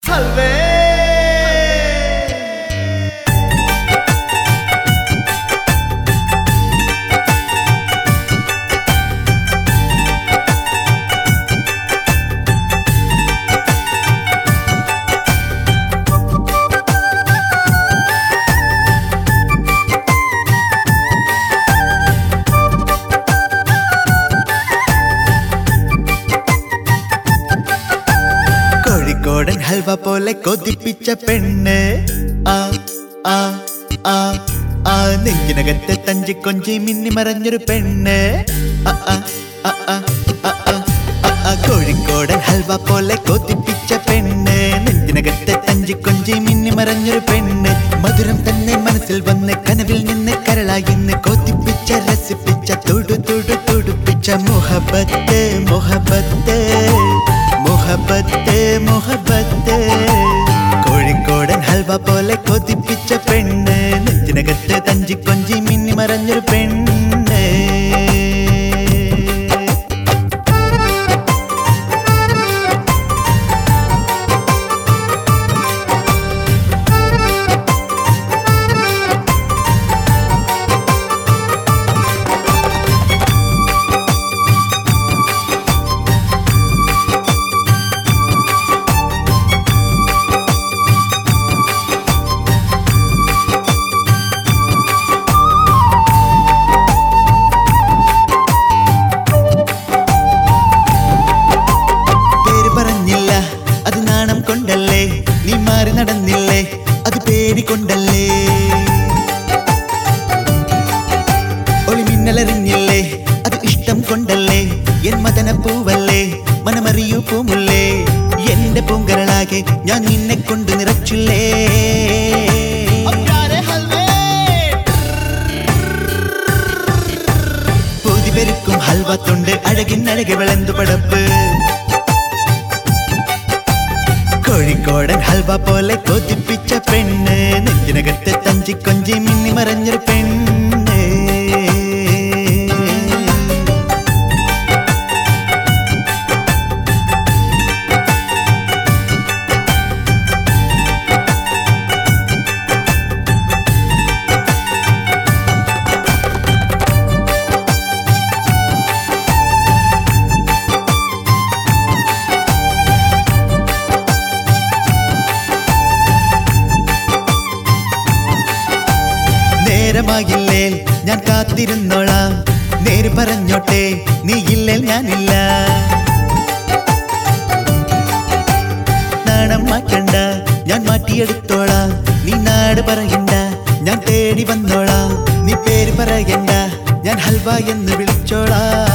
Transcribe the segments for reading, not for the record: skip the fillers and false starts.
ഹൽവേ കോഴിക്കോടൻ ഹൽവ പോലെ കൊതിപ്പിച്ച പെണ്ണ് ആ ആ ആ ആ നെഞ്ചിനകത്തെ തഞ്ചി കൊഞ്ചി മിന്നി മറഞ്ഞൊരു പെണ്ണ് കോഴിക്കോടൻ ഹൽവ പോലെ കൊതിപ്പിച്ച പെണ്ണ് നെഞ്ചിനകത്തെ തഞ്ചി കൊഞ്ചി മിന്നി മറഞ്ഞൊരു പെണ്ണ് മധുരം തന്നെ മനസ്സിൽ വന്ന് കനവിൽ നിന്ന് കരളായിന്ന് കൊതിപ്പിച്ച രസിപ്പിച്ച തുടുപ്പിച്ച മുഹബത്ത് മുഹബത്ത് മുഹബത്ത് മുഹബത്ത് കോഴിക്കോടൻ ഹൽവ പോലെ കൊതിപ്പിച്ച പെണ്ണ് നെഞ്ചിനകത്ത് തഞ്ചി കൊഞ്ചി മിന്നി മറഞ്ഞൊരു പെണ്ണ് കൊണ്ടല്ലേ നീ മാറി നടന്നില്ലേ അത് പേടിക്കൊണ്ടല്ലേ ഒളി മിന്നലറിഞ്ഞില്ലേ അത് ഇഷ്ടം കൊണ്ടല്ലേ എൻ മദന പൂവല്ലേ മനമറിയൂ പൂമുല്ലേ എന്റെ പൂങ്കരളാകെ ഞാൻ നിന്നെ കൊണ്ട് നിറച്ചില്ലേ പൂതി പെരുക്കും ഹൽവ തൊണ്ട് അഴകിനഴകെ വിളന്തു പടപ്പ് കോഴിക്കോടൻ ഹൽവ പോലെ കൊതിപ്പിച്ച പെണ്ണ് നെഞ്ചിനകത്തെ തഞ്ചി കൊഞ്ചി മിന്നി മറഞ്ഞൊരു പെണ്ണ് നേരമാകില്ലേ ഞാൻ കാത്തിരുന്നോളാം നേര് പറഞ്ഞോട്ടെ നീ ഇല്ലേ ഞാനില്ല നാണം മാറ്റണ്ട ഞാൻ മാറ്റിയെടുത്തോളാം നീ നാട് പറയണ്ട ഞാൻ തേടി വന്നോളാം നീ പേര് പറയണ്ട ഞാൻ ഹൽവ എന്ന് വിളിച്ചോളാം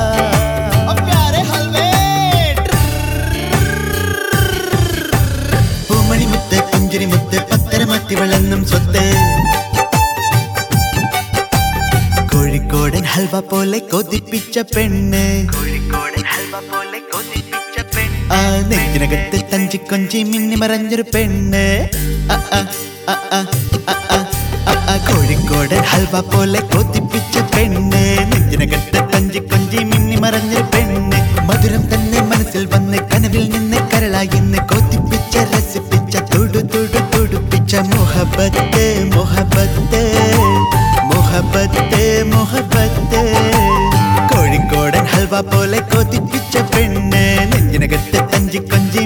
പൂമണിമുത്ത് പുഞ്ചിരിമുത്ത് പത്തരമാറ്റി വളർന്നും സ്വത്ത് കോഴിക്കോടൻ ഹൽവ പോലെ കൊതിപ്പിച്ച പെണ്ണ് ആ നെഞ്ചിനകത്ത് തഞ്ചി കൊഞ്ചി മിന്നി മറഞ്ഞൊരു പെണ്ണ് കോഴിക്കോടൻ ഹൽവ പോലെ കൊതിപ്പിച്ച പെണ്ണ് നെഞ്ചിനകത്ത് തഞ്ചി കൊഞ്ചി മിന്നി മറഞ്ഞൊരു പെണ്ണ് മധുരം തന്നെ മനസ്സിൽ വന്ന് കനവിൽ നിന്ന് കരളായിന്ന് കൊതിപ്പിച്ച രസിപ്പിച്ച തുടുപ്പിച്ച മുഹബത്ത് മുഹബത്ത് മുഹബത്ത് മുഹബത്ത് കോഴിക്കോടൻ ഹൽവ പോലെ കൊതിപ്പിച്ച പെണ്ണ് നെഞ്ചിനകത്ത് തഞ്ചി കൊഞ്ചി